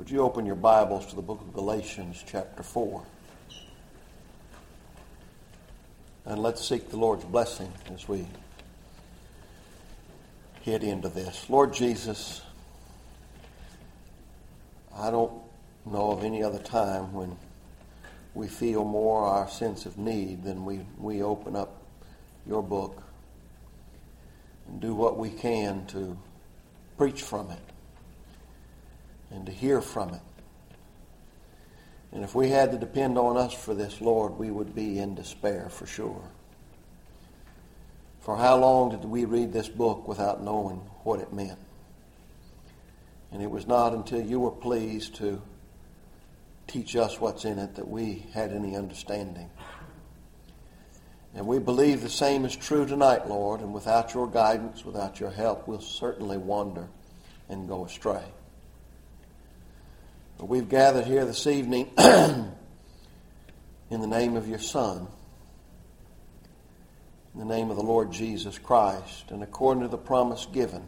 Would you open your Bibles to the book of Galatians chapter 4? And let's seek the Lord's blessing as we head into this. Lord Jesus, I don't know of any other time when we feel more our sense of need than we open up your book and do what we can to preach from it and to hear from it. And if we had to depend on us for this, Lord, we would be in despair for sure. For how long did we read this book without knowing what it meant? And it was not until you were pleased to teach us what's in it that we had any understanding. And we believe the same is true tonight, Lord, and without your guidance, without your help, we'll certainly wander and go astray. But we've gathered here this evening in the name of your Son, in the name of the Lord Jesus Christ, and according to the promise given,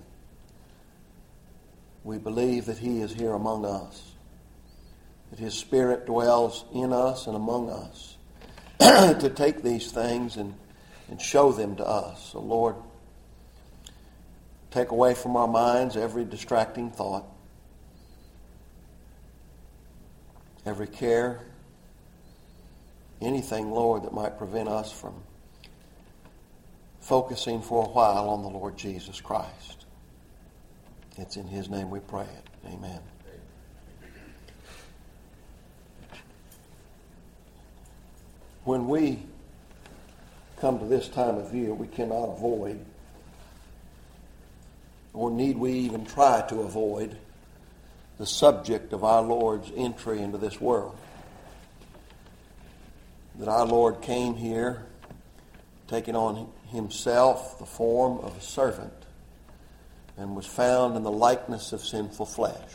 we believe that he is here among us, that his Spirit dwells in us and among us to take these things and show them to us. So, Lord, take away from our minds every distracting thought, every care, anything, Lord, that might prevent us from focusing for a while on the Lord Jesus Christ. It's in his name we pray it. Amen. When we come to this time of year, we cannot avoid, or need we even try to avoid, the subject of our Lord's entry into this world. That our Lord came here taking on himself the form of a servant and was found in the likeness of sinful flesh.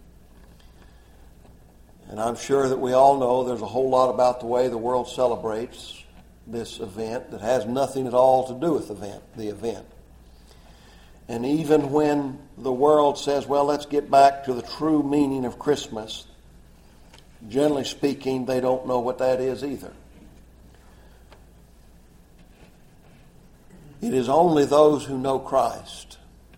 And I'm sure that we all know there's a whole lot about the way the world celebrates this event that has nothing at all to do with the event. And even when the world says, well, let's get back to the true meaning of Christmas, generally speaking, they don't know what that is either. It is only those who know Christ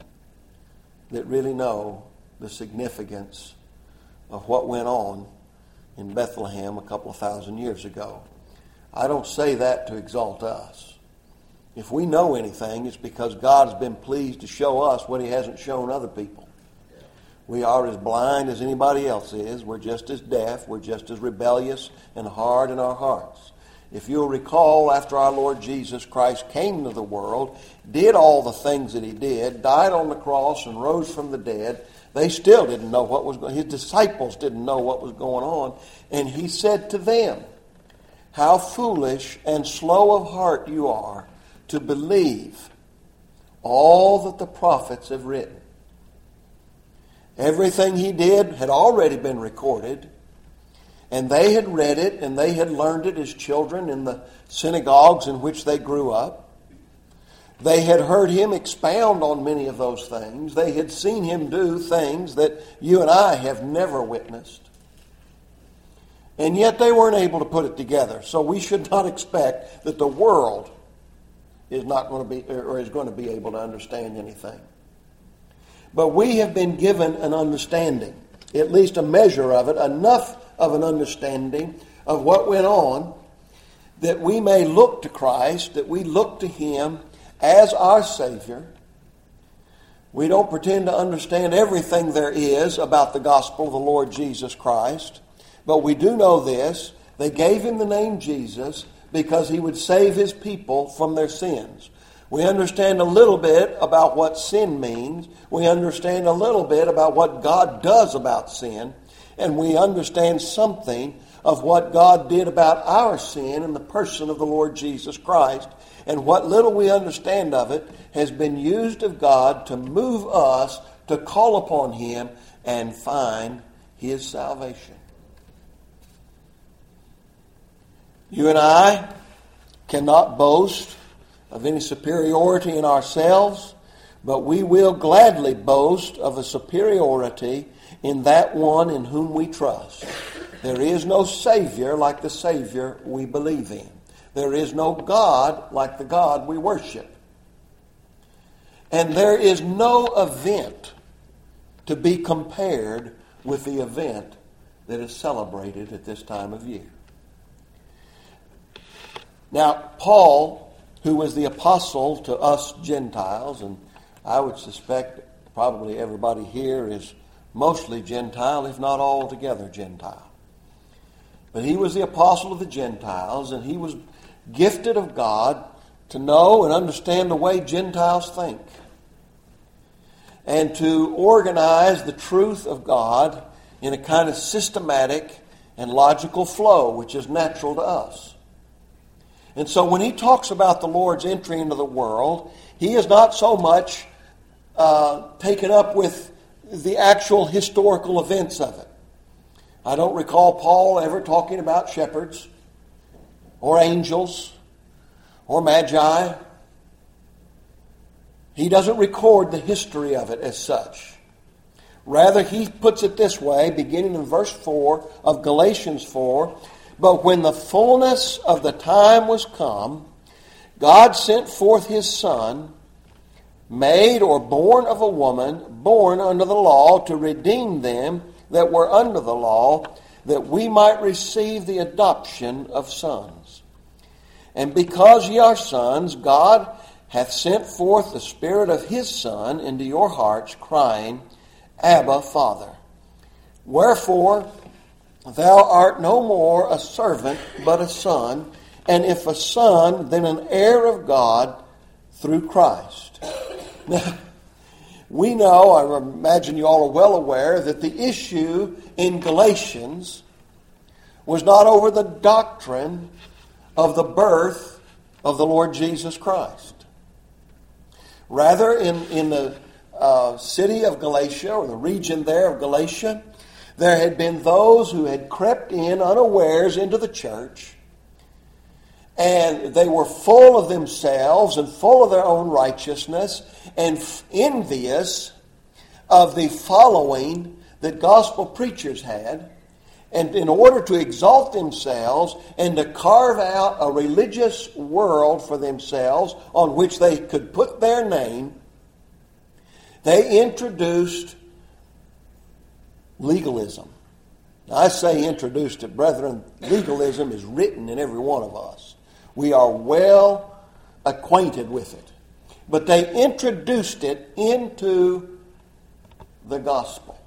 that really know the significance of what went on in Bethlehem a couple of thousand years ago. I don't say that to exalt us. If we know anything, it's because God has been pleased to show us what he hasn't shown other people. We are as blind as anybody else is. We're just as deaf. We're just as rebellious and hard in our hearts. If you'll recall, after our Lord Jesus Christ came to the world, did all the things that he did, died on the cross and rose from the dead, they still didn't know what was going on. His disciples didn't know what was going on. And he said to them, how foolish and slow of heart you are to believe all that the prophets have written. Everything he did had already been recorded, and they had read it, and they had learned it as children in the synagogues in which they grew up. They had heard him expound on many of those things. They had seen him do things that you and I have never witnessed. And yet they weren't able to put it together. So we should not expect that the world is not going to be, or is going to be able to understand anything. But we have been given an understanding, at least a measure of it, enough of an understanding of what went on, that we may look to Christ, that we look to him as our Savior. We don't pretend to understand everything there is about the gospel of the Lord Jesus Christ, but we do know this: they gave him the name Jesus because he would save his people from their sins. We understand a little bit about what sin means. We understand a little bit about what God does about sin. And we understand something of what God did about our sin in the person of the Lord Jesus Christ. And what little we understand of it has been used of God to move us to call upon him and find his salvation. You and I cannot boast of any superiority in ourselves, but we will gladly boast of a superiority in that one in whom we trust. There is no Savior like the Savior we believe in. There is no God like the God we worship. And there is no event to be compared with the event that is celebrated at this time of year. Now, Paul, who was the apostle to us Gentiles, and I would suspect probably everybody here is mostly Gentile, if not altogether Gentile. But he was the apostle of the Gentiles, and he was gifted of God to know and understand the way Gentiles think, and to organize the truth of God in a kind of systematic and logical flow, which is natural to us. And so when he talks about the Lord's entry into the world, he is not so much taken up with the actual historical events of it. I don't recall Paul ever talking about shepherds or angels or magi. He doesn't record the history of it as such. Rather, he puts it this way, beginning in verse 4 of Galatians 4, "But when the fullness of the time was come, God sent forth his Son, made or born of a woman, born under the law, to redeem them that were under the law, that we might receive the adoption of sons. And because ye are sons, God hath sent forth the Spirit of his Son into your hearts, crying, Abba, Father. Wherefore, thou art no more a servant, but a son, and if a son, then an heir of God through Christ." Now, we know, I imagine you all are well aware, that the issue in Galatians was not over the doctrine of the birth of the Lord Jesus Christ. Rather, in the city of Galatia, or the region there of Galatia, there had been those who had crept in unawares into the church, and they were full of themselves and full of their own righteousness and envious of the following that gospel preachers had. And in order to exalt themselves and to carve out a religious world for themselves on which they could put their name, they introduced legalism. Now, I say introduced it, brethren. Legalism is written in every one of us. We are well acquainted with it. But they introduced it into the gospel.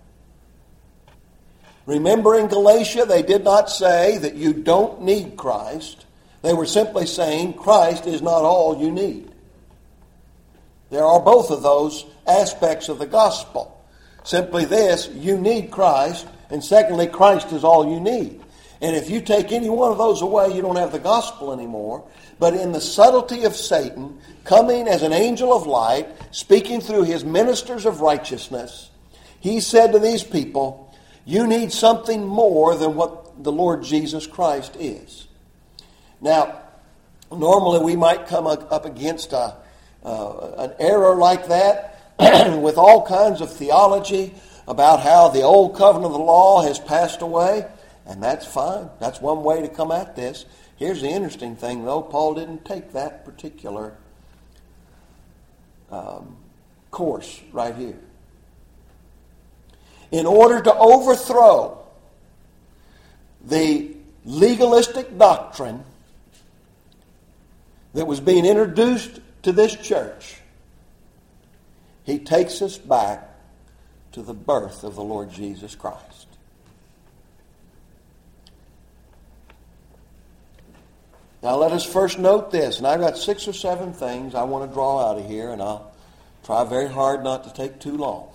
Remember, in Galatia, they did not say that you don't need Christ. They were simply saying Christ is not all you need. There are both of those aspects of the gospel. Simply this, you need Christ, and secondly, Christ is all you need. And if you take any one of those away, you don't have the gospel anymore. But in the subtlety of Satan, coming as an angel of light, speaking through his ministers of righteousness, he said to these people, you need something more than what the Lord Jesus Christ is. Now, normally we might come up against an error like that with all kinds of theology about how the old covenant of the law has passed away, and that's fine. That's one way to come at this. Here's the interesting thing, though. Paul didn't take that particular course right here. In order to overthrow the legalistic doctrine that was being introduced to this church, he takes us back to the birth of the Lord Jesus Christ. Now let us first note this, and I've got 6 or 7 things I want to draw out of here, and I'll try very hard not to take too long.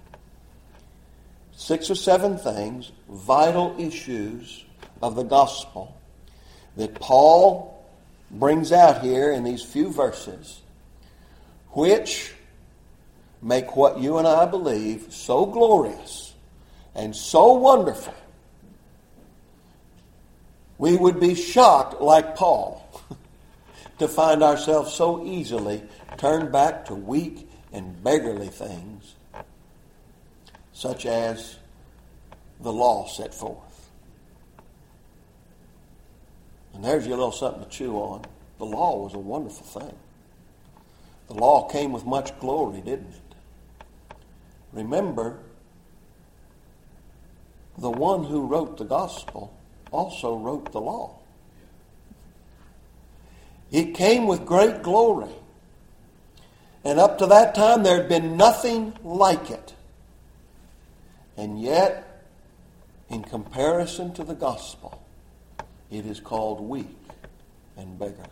6 or 7 things, vital issues of the gospel that Paul brings out here in these few verses, which make what you and I believe so glorious and so wonderful. We would be shocked, like Paul, to find ourselves so easily turned back to weak and beggarly things, such as the law set forth. And there's your little something to chew on. The law was a wonderful thing. The law came with much glory, didn't it? Remember, the one who wrote the gospel also wrote the law. It came with great glory. And up to that time, there had been nothing like it. And yet, in comparison to the gospel, it is called weak and beggarly.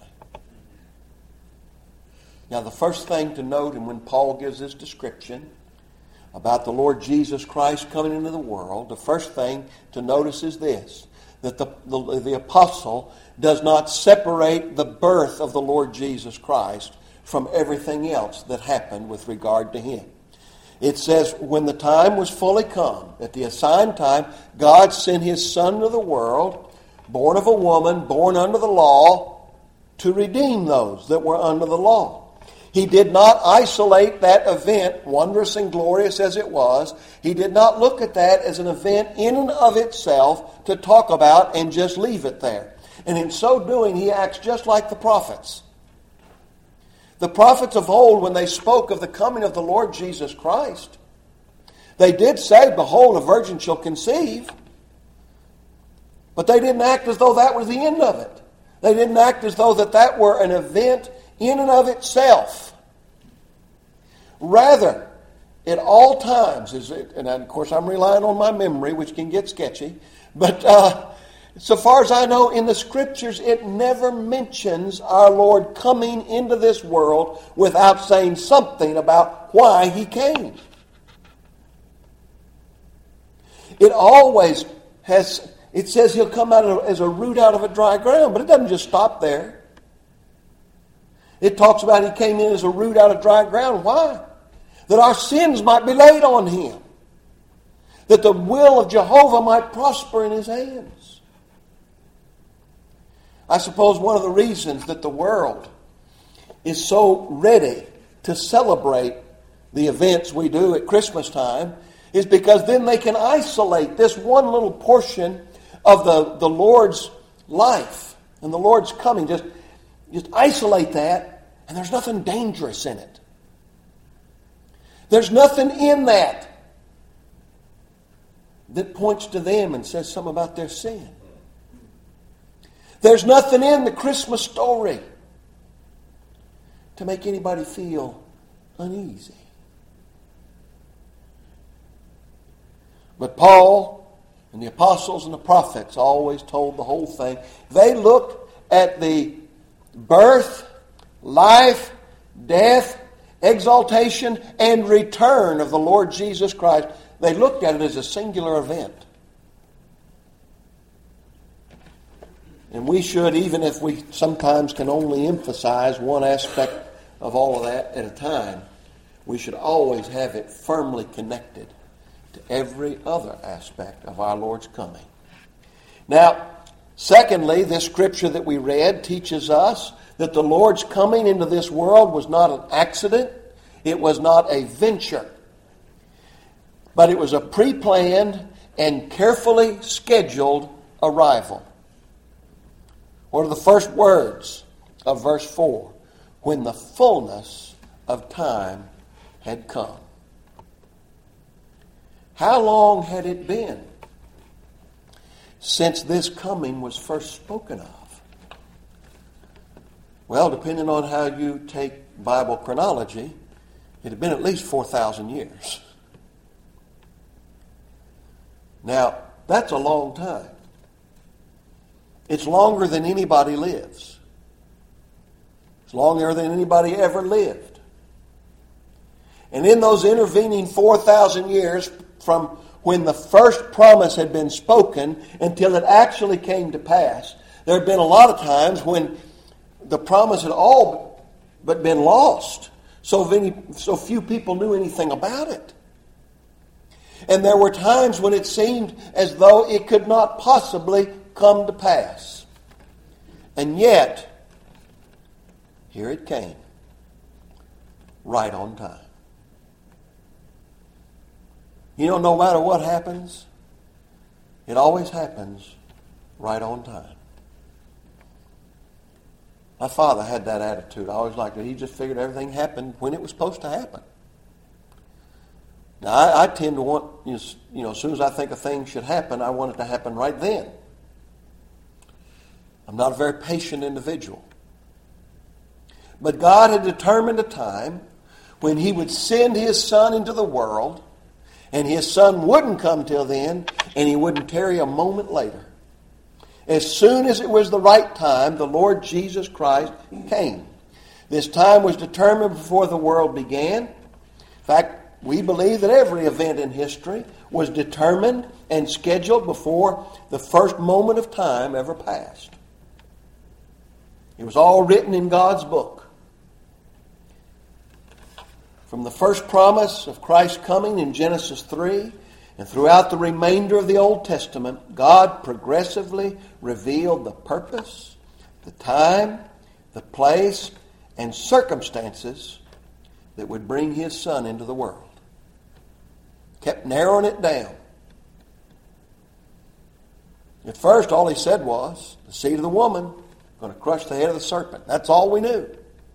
Now, the first thing to note, and when Paul gives this description about the Lord Jesus Christ coming into the world, the first thing to notice is this, that the apostle does not separate the birth of the Lord Jesus Christ from everything else that happened with regard to him. It says, when the time was fully come, at the assigned time, God sent his Son into the world, born of a woman, born under the law, to redeem those that were under the law. He did not isolate that event, wondrous and glorious as it was. He did not look at that as an event in and of itself to talk about and just leave it there. And in so doing, he acts just like the prophets. The prophets of old, when they spoke of the coming of the Lord Jesus Christ, they did say, behold, a virgin shall conceive. But they didn't act as though that was the end of it. They didn't act as though that were an event in and of itself. Rather, at all times, and of course I'm relying on my memory, which can get sketchy, but so far as I know, in the Scriptures, it never mentions our Lord coming into this world without saying something about why he came. It always has, it says he'll come out as a root out of a dry ground, but it doesn't just stop there. It talks about he came in as a root out of dry ground. Why? That our sins might be laid on him. That the will of Jehovah might prosper in his hands. I suppose one of the reasons that the world is so ready to celebrate the events we do at Christmas time is because then they can isolate this one little portion of the Lord's life and the Lord's coming. Just isolate that, and there's nothing dangerous in it. There's nothing in that points to them and says something about their sin. There's nothing in the Christmas story to make anybody feel uneasy. But Paul and the apostles and the prophets always told the whole thing. They looked at the birth, life, death, exaltation, and return of the Lord Jesus Christ. They looked at it as a singular event. And we should, even if we sometimes can only emphasize one aspect of all of that at a time, we should always have it firmly connected to every other aspect of our Lord's coming. Now, secondly, this scripture that we read teaches us that the Lord's coming into this world was not an accident. It was not a venture. But it was a pre-planned and carefully scheduled arrival. What are the first words of verse 4? When the fullness of time had come. How long had it been since this coming was first spoken of? Well, depending on how you take Bible chronology, it had been at least 4,000 years. Now, that's a long time. It's longer than anybody lives. It's longer than anybody ever lived. And in those intervening 4,000 years from when the first promise had been spoken until it actually came to pass, there had been a lot of times when the promise had all but been lost. So few people knew anything about it. And there were times when it seemed as though it could not possibly come to pass. And yet, here it came, right on time. You know, no matter what happens, It always happens right on time. My father had that attitude. I always liked it. He just figured everything happened when it was supposed to happen. Now, I tend to want, as soon as I think a thing should happen, I want it to happen right then. I'm not a very patient individual. But God had determined a time when He would send His Son into the world, and His Son wouldn't come till then, and He wouldn't tarry a moment later. As soon as it was the right time, the Lord Jesus Christ came. This time was determined before the world began. In fact, we believe that every event in history was determined and scheduled before the first moment of time ever passed. It was all written in God's book. From the first promise of Christ's coming in Genesis 3 and throughout the remainder of the Old Testament, God progressively revealed the purpose, the time, the place, and circumstances that would bring His Son into the world. Kept narrowing it down. At first, all He said was, the seed of the woman going to crush the head of the serpent. That's all we knew.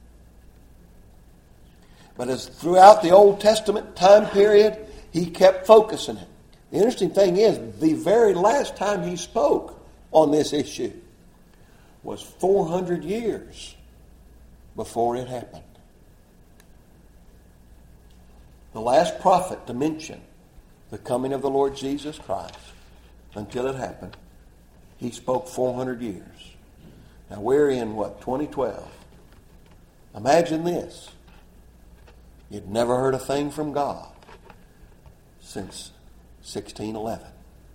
But as throughout the Old Testament time period, He kept focusing it. The interesting thing is, the very last time He spoke on this issue was 400 years before it happened. The last prophet to mention the coming of the Lord Jesus Christ until it happened, He spoke 400 years. Now we're in 2012. Imagine this. You'd never heard a thing from God since 1611.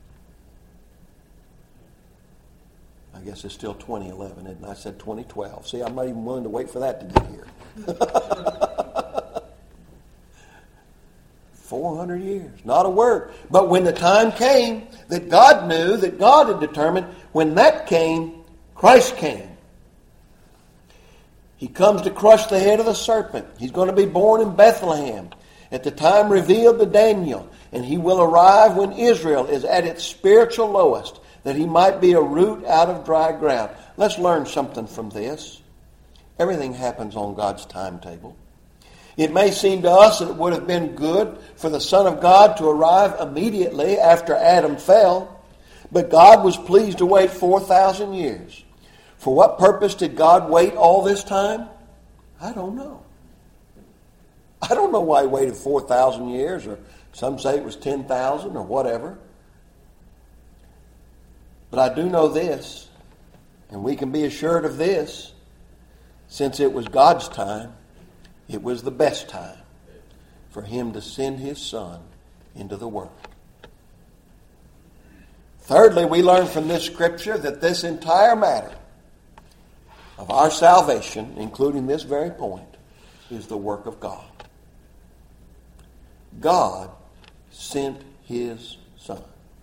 I guess it's still 2011, isn't it? I said 2012. See, I'm not even willing to wait for that to get here. 400 years. Not a word. But when the time came that God knew, that God had determined, when that came, Christ came. He comes to crush the head of the serpent. He's going to be born in Bethlehem at the time revealed to Daniel. And He will arrive when Israel is at its spiritual lowest, that He might be a root out of dry ground. Let's learn something from this. Everything happens on God's timetable. It may seem to us that it would have been good for the Son of God to arrive immediately after Adam fell, but God was pleased to wait 4,000 years. For what purpose did God wait all this time? I don't know. I don't know why He waited 4,000 years, or some say it was 10,000 or whatever. But I do know this, and we can be assured of this, since it was God's time, it was the best time for Him to send His Son into the world. Thirdly, we learn from this scripture that this entire matter of our salvation, including this very point, is the work of God. God sent His Son.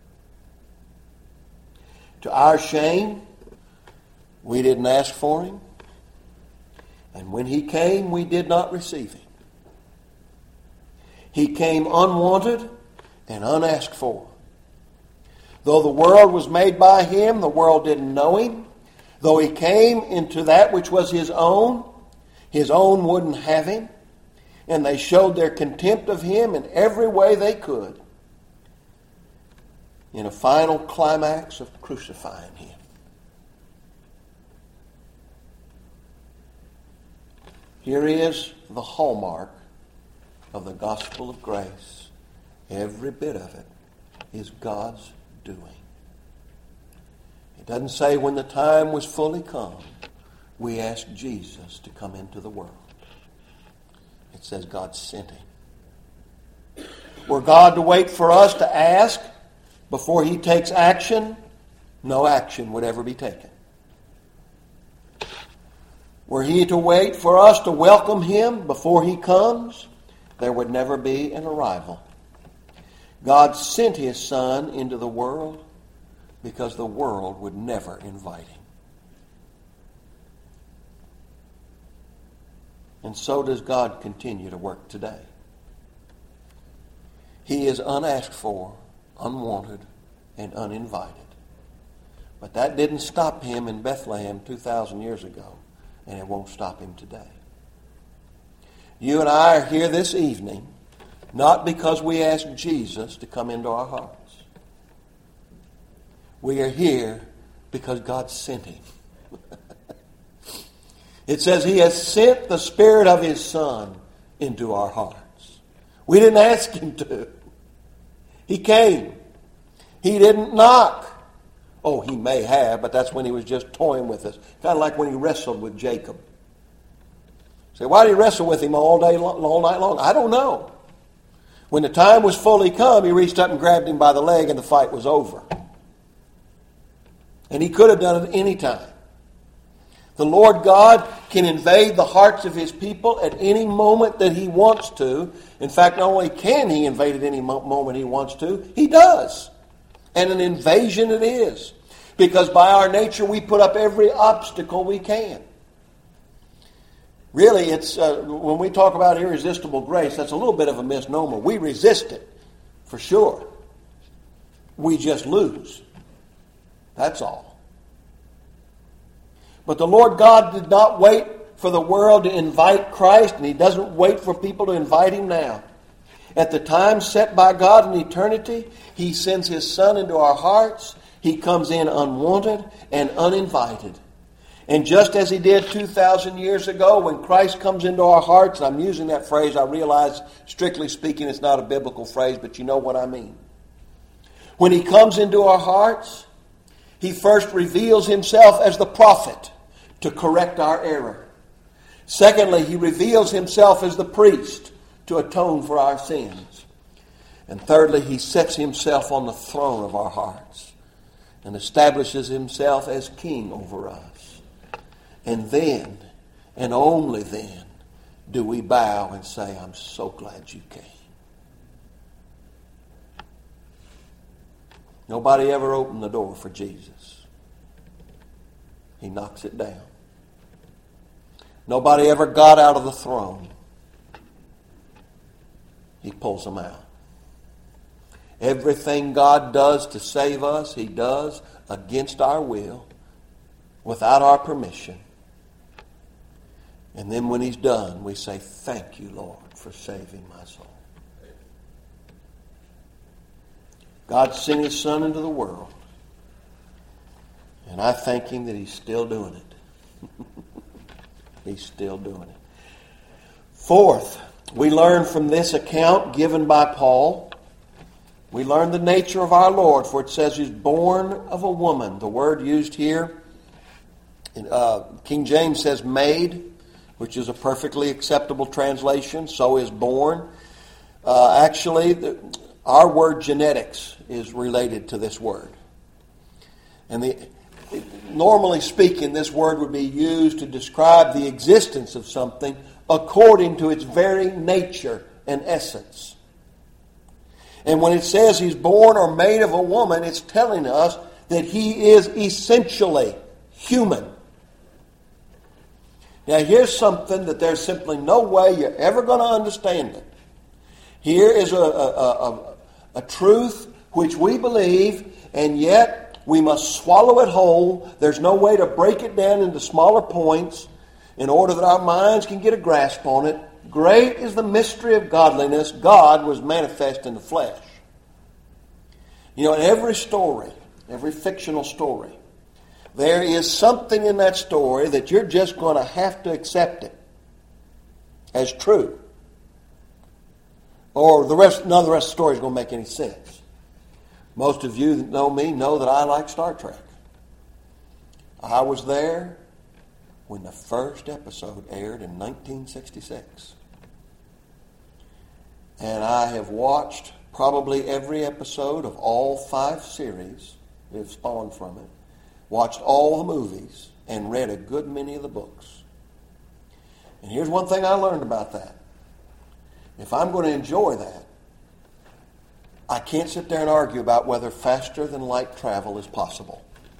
To our shame, we didn't ask for Him. And when He came, we did not receive Him. He came unwanted and unasked for. Though the world was made by Him, the world didn't know Him. Though He came into that which was His own wouldn't have Him. And they showed their contempt of Him in every way they could, in a final climax of crucifying Him. Here is the hallmark of the gospel of grace. Every bit of it is God's doing. It doesn't say when the time was fully come, we asked Jesus to come into the world. It says God sent Him. Were God to wait for us to ask before He takes action, no action would ever be taken. Were He to wait for us to welcome Him before He comes, there would never be an arrival. God sent His Son into the world because the world would never invite Him. And so does God continue to work today. He is unasked for, unwanted, and uninvited. But that didn't stop him in Bethlehem 2,000 years ago, and it won't stop him today. You and I are here this evening not because we asked Jesus to come into our hearts. We are here because God sent him. It says he has sent the Spirit of his Son into our hearts. We didn't ask him to. He came. He didn't knock. Oh, he may have, but that's when he was just toying with us. Kind of like when he wrestled with Jacob. Say, why did he wrestle with him all day, all night long? I don't know. When the time was fully come, he reached up and grabbed him by the leg and the fight was over. And he could have done it any time. The Lord God can invade the hearts of his people at any moment that he wants to. In fact, not only can he invade at any moment he wants to, he does. And an invasion it is. Because by our nature we put up every obstacle we can. Really, it's when we talk about irresistible grace, that's a little bit of a misnomer. We resist it, for sure. We just lose. That's all. But the Lord God did not wait for the world to invite Christ, and he doesn't wait for people to invite him now. At the time set by God in eternity, he sends his Son into our hearts. He comes in unwanted and uninvited. And just as he did 2,000 years ago, when Christ comes into our hearts, and I'm using that phrase, I realize, strictly speaking, it's not a biblical phrase, but you know what I mean. When he comes into our hearts, he first reveals himself as the prophet to correct our error. Secondly, he reveals himself as the priest to atone for our sins. And thirdly, he sets himself on the throne of our hearts and establishes himself as king over us. And then, and only then, do we bow and say, I'm so glad you came. Nobody ever opened the door for Jesus. He knocks it down. Nobody ever got out of the throne. He pulls them out. Everything God does to save us, he does against our will, without our permission. And then when he's done, we say, thank you, Lord, for saving my soul. God sent his Son into the world. And I thank him that he's still doing it. He's still doing it. Fourth, we learn from this account given by Paul, we learn the nature of our Lord, for it says he's born of a woman. The word used here, King James says made, which is a perfectly acceptable translation. So is born. Actually, our word genetics is related to this word. And normally speaking, this word would be used to describe the existence of something according to its very nature and essence. And when it says he's born or made of a woman, it's telling us that he is essentially human. Now here's something that there's simply no way you're ever going to understand it. Here is a truth which we believe, and yet we must swallow it whole. There's no way to break it down into smaller points in order that our minds can get a grasp on it. Great is the mystery of godliness. God was manifest in the flesh. You know, in every story, every fictional story, there is something in that story that you're just going to have to accept it as true. Or none of the rest of the story is going to make any sense. Most of you that know me know that I like Star Trek. I was there when the first episode aired in 1966. And I have watched probably every episode of all 5 series that have spawned from it. Watched all the movies and read a good many of the books. And here's one thing I learned about that. If I'm going to enjoy that, I can't sit there and argue about whether faster than light travel is possible.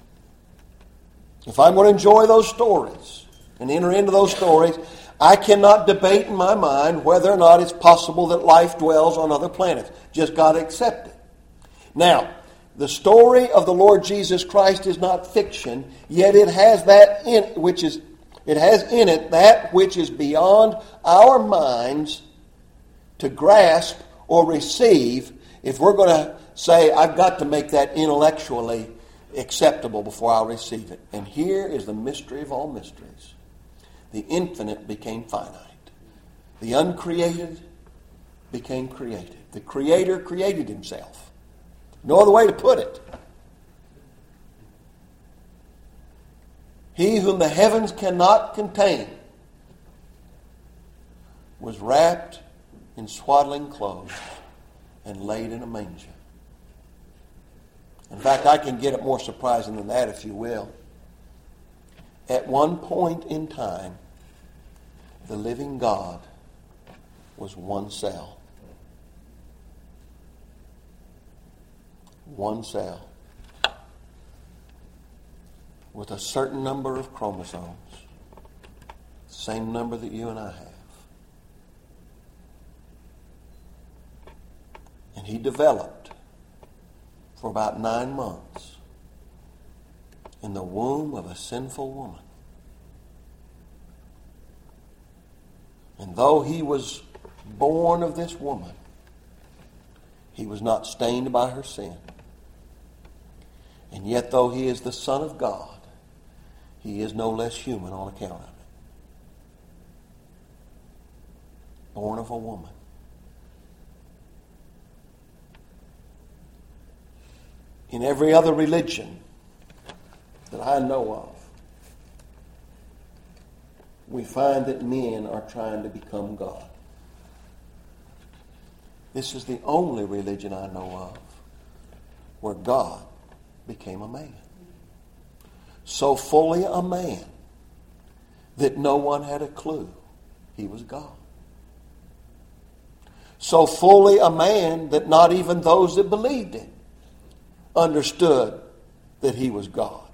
If I'm going to enjoy those stories and enter into those stories, I cannot debate in my mind whether or not it's possible that life dwells on other planets. Just got to accept it. Now, The story of the Lord Jesus Christ is not fiction, yet it has that in it that which is beyond our minds to grasp or receive if we're going to say, I've got to make that intellectually acceptable before I'll receive it. And here is the mystery of all mysteries. The infinite became finite. The uncreated became created. The Creator created Himself. No other way to put it. He whom the heavens cannot contain was wrapped in swaddling clothes and laid in a manger. In fact, I can get it more surprising than that, if you will. At one point in time, the living God was one cell. One cell. With a certain number of chromosomes. Same number that you and I have. And He developed for about 9 months in the womb of a sinful woman. And though He was born of this woman, He was not stained by her sin. And yet, though He is the Son of God, He is no less human on account of it. Born of a woman. In every other religion that I know of, we find that men are trying to become God. This is the only religion I know of where God became a man. So fully a man that no one had a clue He was God. So fully a man that not even those that believed Him understood that He was God.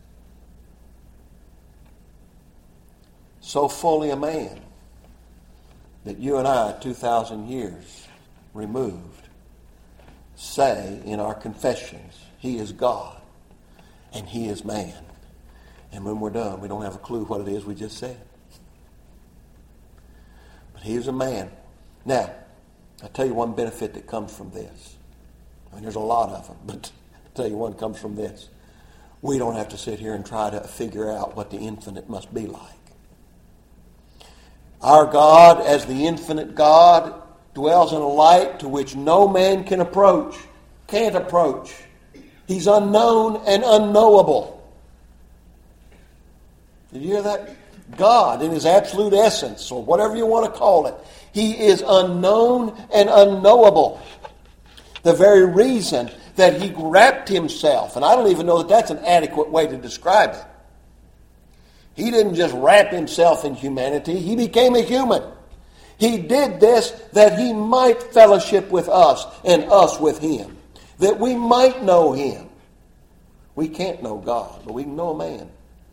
So fully a man that you and I, 2,000 years removed, say in our confessions, He is God and He is man. And when we're done, we don't have a clue what it is we just said. But He is a man. Now, I'll tell you one benefit that comes from this. I mean, there's a lot of them, but I'll tell you one comes from this. We don't have to sit here and try to figure out what the infinite must be like. Our God, as the infinite God, dwells in a light to which no man can approach, can't approach. He's unknown and unknowable. Did you hear that? God, in His absolute essence, or whatever you want to call it, He is unknown and unknowable. The very reason that He wrapped Himself, and I don't even know that that's an adequate way to describe it. He didn't just wrap Himself in humanity. He became a human. He did this that He might fellowship with us and us with Him. That we might know Him. We can't know God, but we can know a man.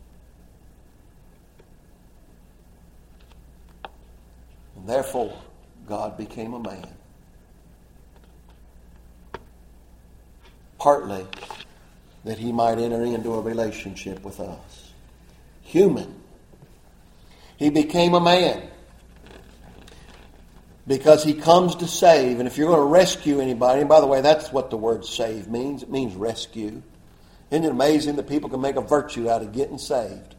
And therefore, God became a man. Partly that He might enter into a relationship with us. Human. He became a man because He comes to save. And if you're going to rescue anybody, and by the way, that's what the word save means. It means rescue. Isn't it amazing that people can make a virtue out of getting saved?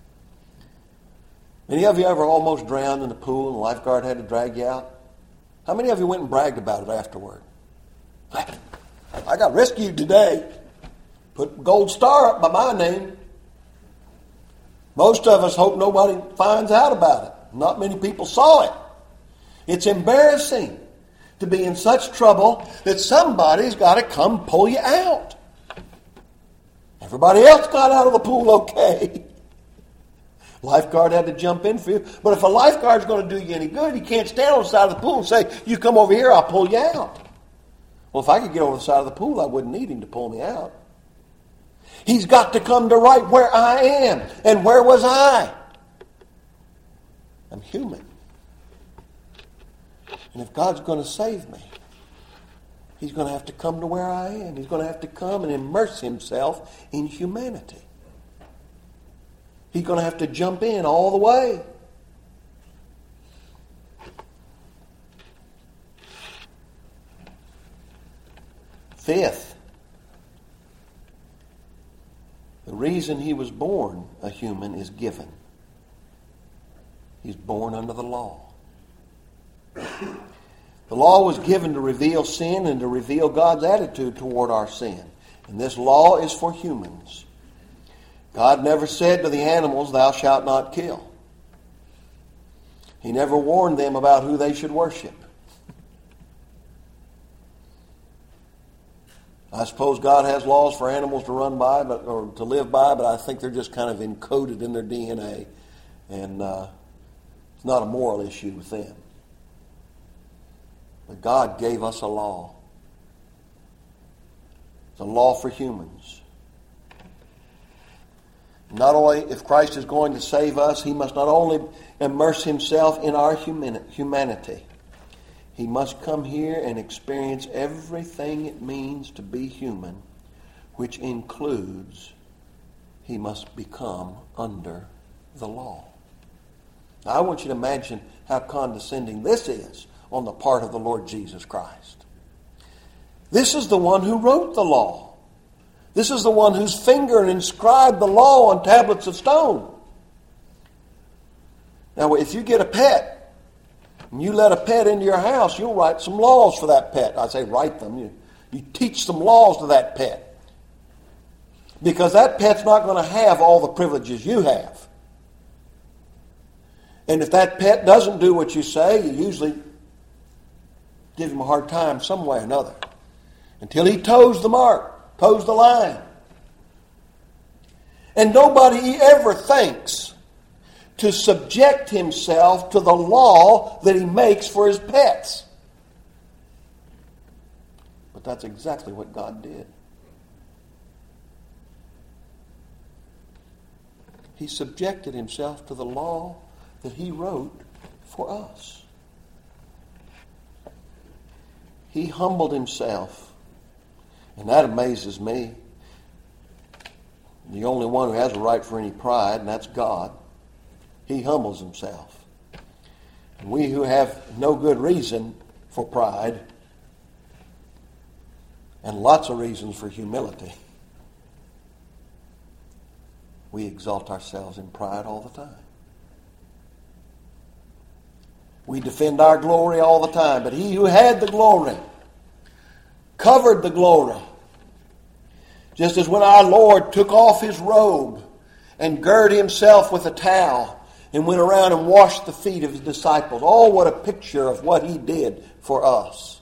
Any of you ever almost drowned in the pool and the lifeguard had to drag you out? How many of you went and bragged about it afterward? I got rescued today. Put a gold star up by my name. Most of us hope nobody finds out about it. Not many people saw it. It's embarrassing to be in such trouble that somebody's got to come pull you out. Everybody else got out of the pool okay. Lifeguard had to jump in for you. But if a lifeguard's going to do you any good, he can't stand on the side of the pool and say, you come over here, I'll pull you out. Well, if I could get over the side of the pool, I wouldn't need him to pull me out. He's got to come to right where I am. And where was I? I'm human. And if God's going to save me, He's going to have to come to where I am. He's going to have to come and immerse himself in humanity. He's going to have to jump in all the way. Fifth, the reason he was born a human is given. He's born under the law. The law was given to reveal sin and to reveal God's attitude toward our sin. And this law is for humans. God never said to the animals, "Thou shalt not kill." He never warned them about who they should worship. I suppose God has laws for animals to run by, or to live by, but I think they're just kind of encoded in their DNA. And it's not a moral issue with them. But God gave us a law. It's a law for humans. Not only, if Christ is going to save us, he must not only immerse himself in our humanity, he must come here and experience everything it means to be human, which includes he must become under the law. Now, I want you to imagine how condescending this is on the part of the Lord Jesus Christ. This is the one who wrote the law. This is the one whose finger inscribed the law on tablets of stone. Now, if you get a pet, and you let a pet into your house, you'll write some laws for that pet. I say write them. You teach some laws to that pet. Because that pet's not going to have all the privileges you have. And if that pet doesn't do what you say, you usually give him a hard time some way or another. Until he toes the mark, toes the line. And nobody ever thinks to subject himself to the law that he makes for his pets. But that's exactly what God did. He subjected himself to the law that he wrote for us. He humbled himself. And that amazes me. The only one who has a right for any pride, and that's God. He humbles himself. And we who have no good reason for pride, and lots of reasons for humility, we exalt ourselves in pride all the time. We defend our glory all the time, but he who had the glory covered the glory. Just as when our Lord took off his robe and girded himself with a towel and went around and washed the feet of his disciples. Oh, what a picture of what he did for us.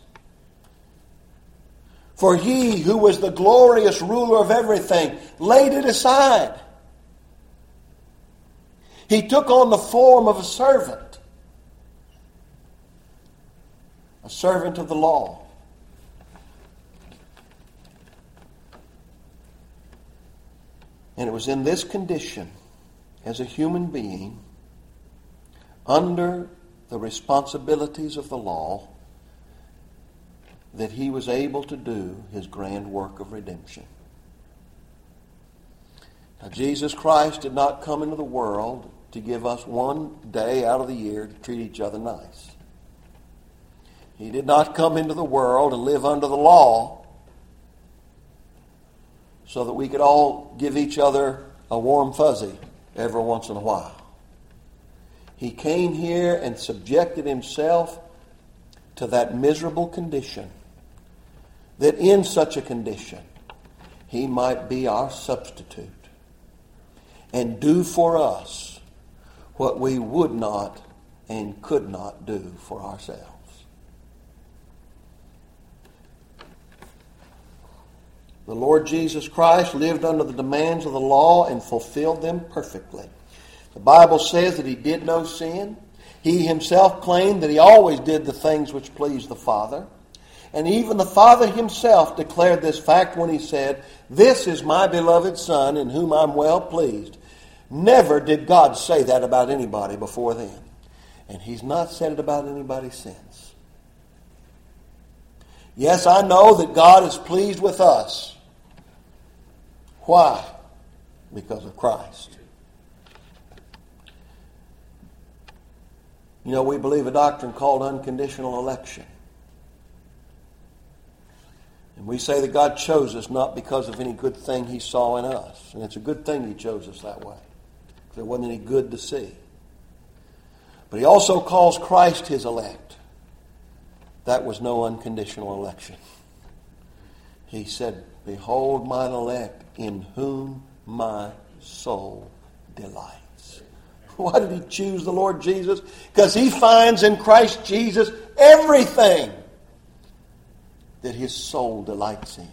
For he who was the glorious ruler of everything laid it aside. He took on the form of a servant of the law. And it was in this condition, as a human being, under the responsibilities of the law, that he was able to do his grand work of redemption. Now, Jesus Christ did not come into the world to give us one day out of the year to treat each other nice. He did not come into the world and live under the law so that we could all give each other a warm fuzzy every once in a while. He came here and subjected himself to that miserable condition, that in such a condition he might be our substitute and do for us what we would not and could not do for ourselves. The Lord Jesus Christ lived under the demands of the law and fulfilled them perfectly. The Bible says that he did no sin. He himself claimed that he always did the things which pleased the Father. And even the Father himself declared this fact when he said, "This is my beloved Son in whom I'm well pleased." Never did God say that about anybody before then. And he's not said it about anybody since. Yes, I know that God is pleased with us. Why? Because of Christ. You know, we believe a doctrine called unconditional election. And we say that God chose us not because of any good thing He saw in us. And it's a good thing He chose us that way. Because there wasn't any good to see. But He also calls Christ His elect. That was no unconditional election. He said, "Behold mine elect, in whom my soul delights." Why did He choose the Lord Jesus? Because He finds in Christ Jesus everything that His soul delights in.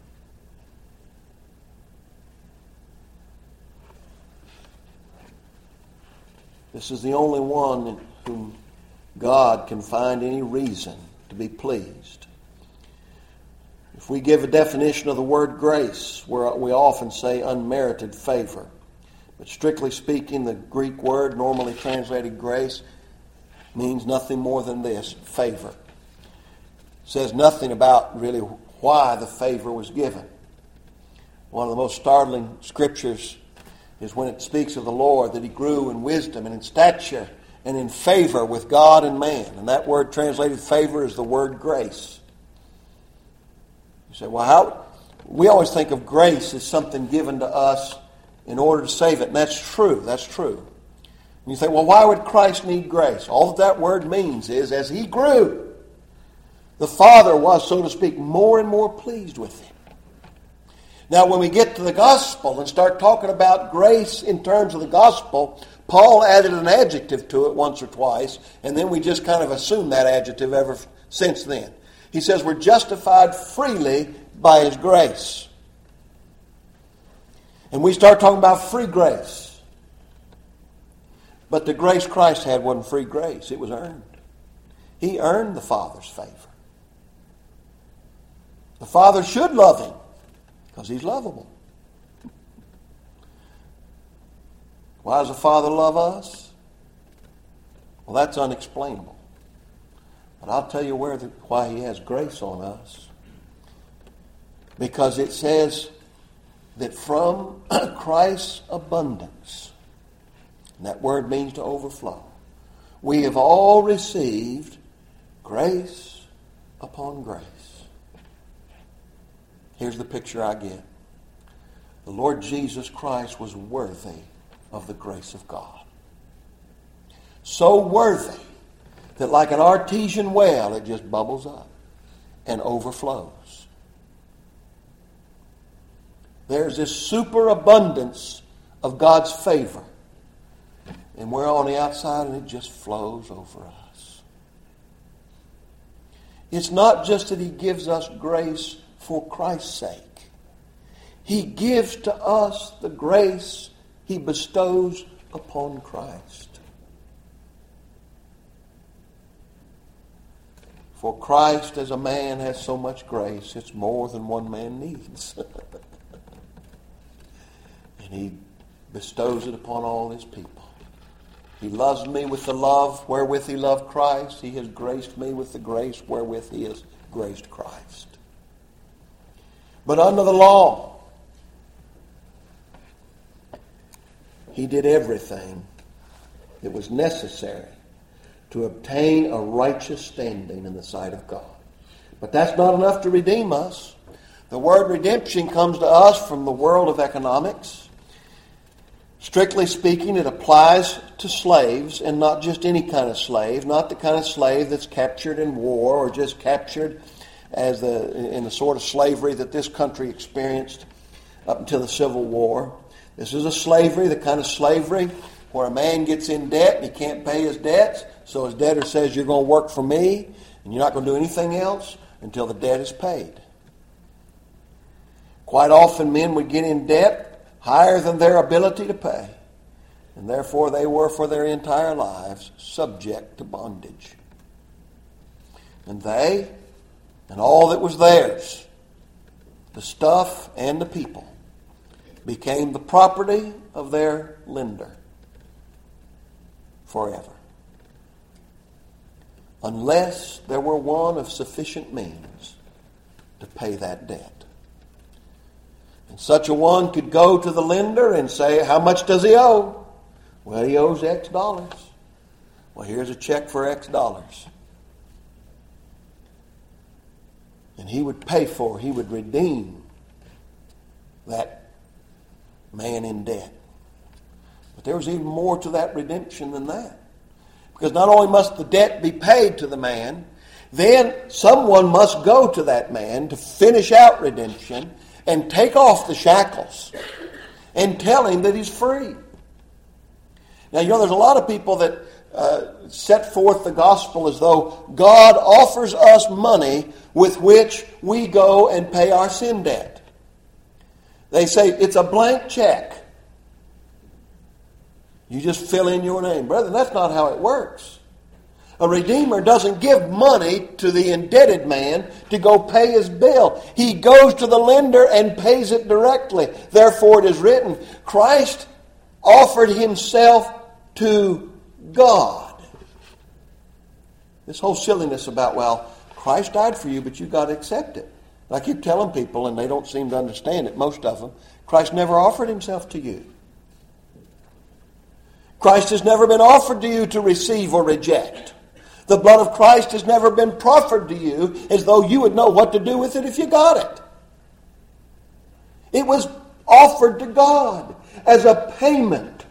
This is the only one in whom God can find any reason to be pleased. If we give a definition of the word grace, we often say unmerited favor. But strictly speaking, the Greek word normally translated grace means nothing more than this: favor. It says nothing about really why the favor was given. One of the most startling scriptures is when it speaks of the Lord, that He grew in wisdom and in stature and in favor with God and man. And that word translated favor is the word grace. You say, well, how? We always think of grace as something given to us in order to save it. And that's true. That's true. And you think, well, why would Christ need grace? All that word means is, as He grew, the Father was, so to speak, more and more pleased with Him. Now, when we get to the gospel and start talking about grace in terms of the gospel, Paul added an adjective to it once or twice, and then we just kind of assume that adjective ever since then. He says we're justified freely by His grace. And we start talking about free grace. But the grace Christ had wasn't free grace. It was earned. He earned the Father's favor. The Father should love Him because He's lovable. Why does the Father love us? Well, that's unexplainable. But I'll tell you why He has grace on us. Because it says that from Christ's abundance, and that word means to overflow, we have all received grace upon grace. Here's the picture I get. The Lord Jesus Christ was worthy of the grace of God. So worthy that like an artesian well, it just bubbles up and overflows. There's this superabundance of God's favor. And we're on the outside and it just flows over us. It's not just that He gives us grace for Christ's sake. He gives to us the grace He bestows upon Christ. For Christ as a man has so much grace, it's more than one man needs. And He bestows it upon all His people. He loves me with the love wherewith He loved Christ. He has graced me with the grace wherewith He has graced Christ. But under the law, He did everything that was necessary to obtain a righteous standing in the sight of God. But that's not enough to redeem us. The word redemption comes to us from the world of economics. Strictly speaking, it applies to slaves, and not just any kind of slave, not the kind of slave that's captured in war or just captured in the sort of slavery that this country experienced up until the Civil War. This is a slavery, the kind of slavery where a man gets in debt and he can't pay his debts, so his debtor says, you're going to work for me and you're not going to do anything else until the debt is paid. Quite often men would get in debt higher than their ability to pay, and therefore they were for their entire lives subject to bondage. And they, and all that was theirs, the stuff and the people, became the property of their lender forever. Unless there were one of sufficient means to pay that debt. And such a one could go to the lender and say, how much does he owe? Well, he owes X dollars. Well, here's a check for X dollars. And he would pay for, he would redeem that man in debt. But there was even more to that redemption than that. Because not only must the debt be paid to the man, then someone must go to that man to finish out redemption and take off the shackles and tell him that he's free. Now, there's a lot of people that set forth the gospel as though God offers us money with which we go and pay our sin debt. They say it's a blank check. You just fill in your name. Brother, that's not how it works. A redeemer doesn't give money to the indebted man to go pay his bill. He goes to the lender and pays it directly. Therefore it is written, Christ offered himself to God. This whole silliness about, well, Christ died for you, but you got to accept it. I keep telling people, and they don't seem to understand it, most of them, Christ never offered himself to you. Christ has never been offered to you to receive or reject. The blood of Christ has never been proffered to you as though you would know what to do with it if you got it. It was offered to God as a payment.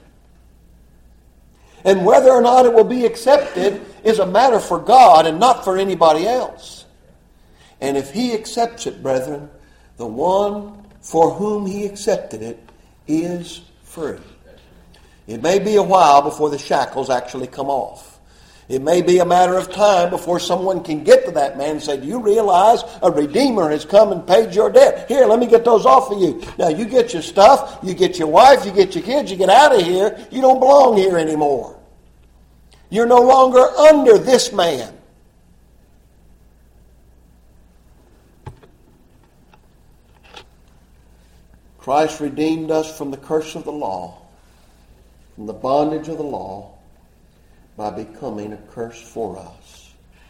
And whether or not it will be accepted is a matter for God and not for anybody else. And if he accepts it, brethren, the one for whom he accepted it is free. It may be a while before the shackles actually come off. It may be a matter of time before someone can get to that man and say, do you realize a Redeemer has come and paid your debt? Here, let me get those off of you. Now, you get your stuff, you get your wife, you get your kids, you get out of here. You don't belong here anymore. You're no longer under this man. Christ redeemed us from the curse of the law, from the bondage of the law, by becoming a curse for us.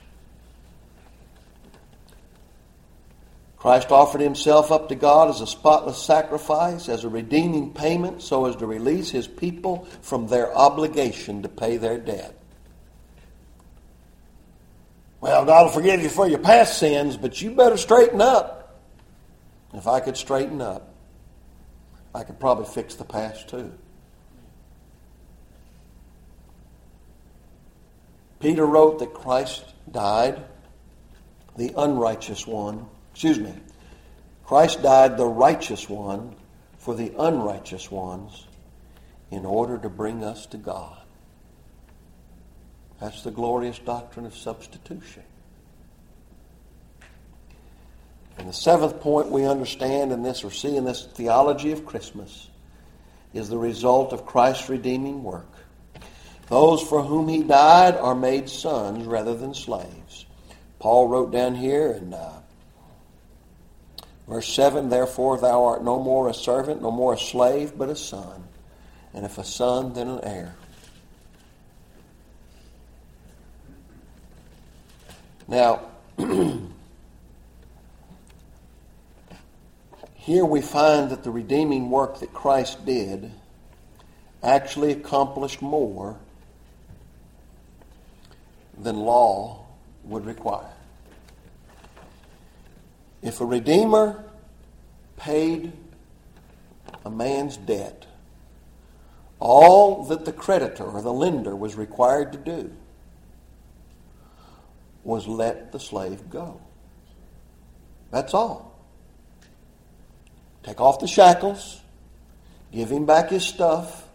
Christ offered himself up to God as a spotless sacrifice, as a redeeming payment, so as to release his people from their obligation to pay their debt. Well, God will forgive you for your past sins, but you better straighten up. If I could straighten up, I could probably fix the past too. Peter wrote that Christ died, the unrighteous one. Christ died, the righteous one, for the unrighteous ones, in order to bring us to God. That's the glorious doctrine of substitution. And the seventh point we understand in this, or see in this theology of Christmas, is the result of Christ's redeeming work. Those for whom he died are made sons rather than slaves. Paul wrote down here in verse 7, therefore thou art no more a servant, no more a slave, but a son. And if a son, then an heir. Now, here we find that the redeeming work that Christ did actually accomplished more than law would require. If a redeemer paid a man's debt, all that the creditor or the lender was required to do was let the slave go. That's all. Take off the shackles, give him back his stuff,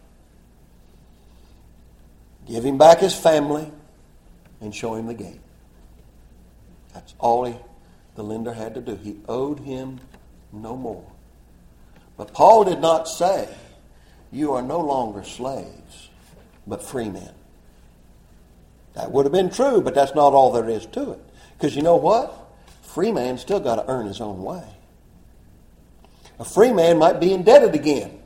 give him back his family, and show him the gate. That's all the lender had to do. He owed him no more. But Paul did not say, you are no longer slaves, but free men. That would have been true, but that's not all there is to it. Because you know what? Free man still got to earn his own way. A free man might be indebted again.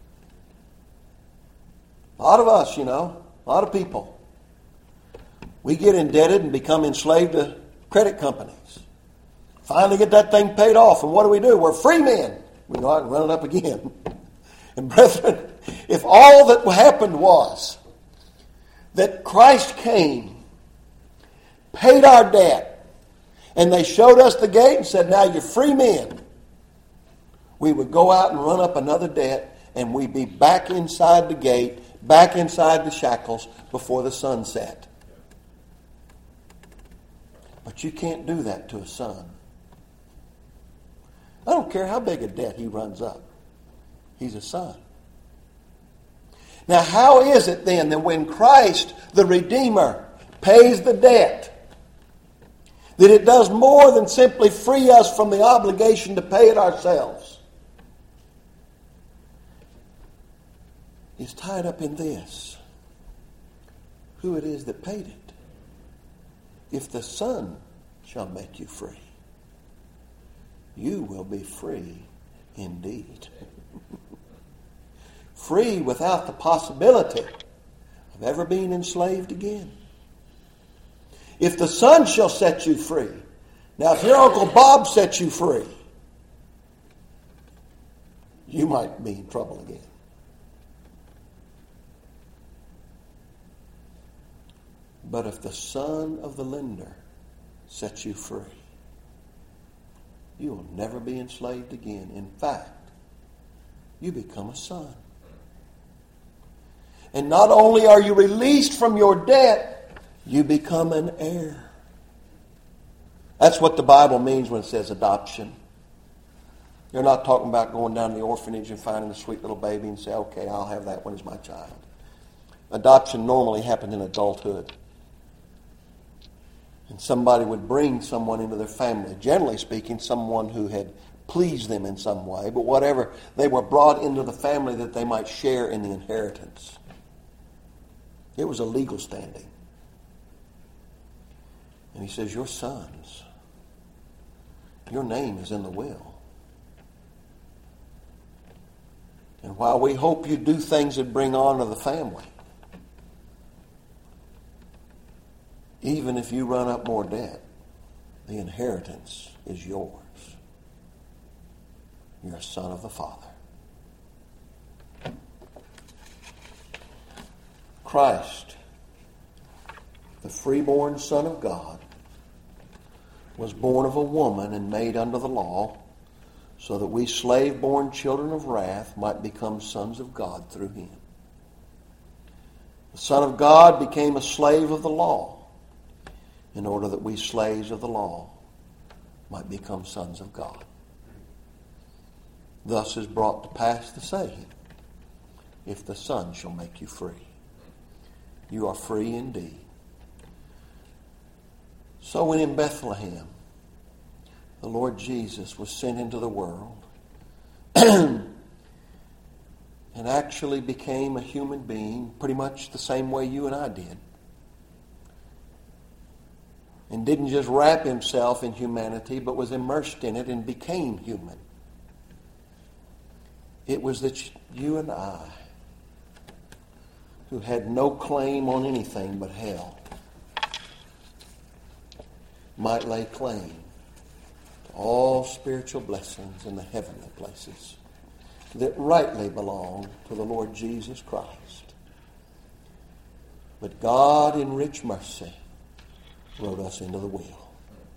A lot of us, a lot of people, we get indebted and become enslaved to credit companies. Finally get that thing paid off. And what do? We're free men. We go out and run it up again. And brethren, if all that happened was that Christ came, paid our debt, and they showed us the gate and said, now you're free men, we would go out and run up another debt, and we'd be back inside the gate, back inside the shackles before the sun set. But you can't do that to a son. I don't care how big a debt he runs up. He's a son. Now, how is it then that when Christ, the Redeemer, pays the debt, that it does more than simply free us from the obligation to pay it ourselves? It's tied up in this: who it is that paid it. If the Son shall make you free, you will be free indeed. Free without the possibility of ever being enslaved again. If the Son shall set you free. Now, if your Uncle Bob sets you free, you might be in trouble again. But if the Son of the lender sets you free, you will never be enslaved again. In fact, you become a son. And not only are you released from your debt, you become an heir. That's what the Bible means when it says adoption. You're not talking about going down to the orphanage and finding a sweet little baby and say, okay, I'll have that one as my child. Adoption normally happened in adulthood. And somebody would bring someone into their family, generally speaking, someone who had pleased them in some way, but whatever, they were brought into the family that they might share in the inheritance. It was a legal standing. And he says, your sons, your name is in the will. And while we hope you do things that bring honor to the family, even if you run up more debt, the inheritance is yours. You're a son of the Father. Christ, the freeborn Son of God, was born of a woman and made under the law, so that we slave-born children of wrath might become sons of God through him. The Son of God became a slave of the law, in order that we slaves of the law might become sons of God. Thus is brought to pass the saying, if the Son shall make you free, you are free indeed. So when in Bethlehem the Lord Jesus was sent into the world and actually became a human being pretty much the same way you and I did, and didn't just wrap himself in humanity, but was immersed in it and became human. It was that you and I, who had no claim on anything but hell, might lay claim to all spiritual blessings in the heavenly places that rightly belong to the Lord Jesus Christ. But God, in rich mercy, wrote us into the will.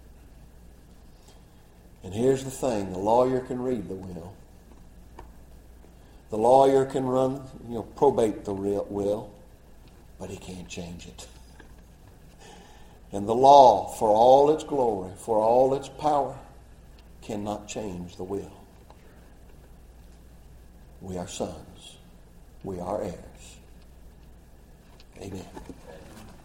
And here's the thing, the lawyer can read the will. The lawyer can probate the will, but he can't change it. And the law, for all its glory, for all its power, cannot change the will. We are sons. We are heirs. Amen.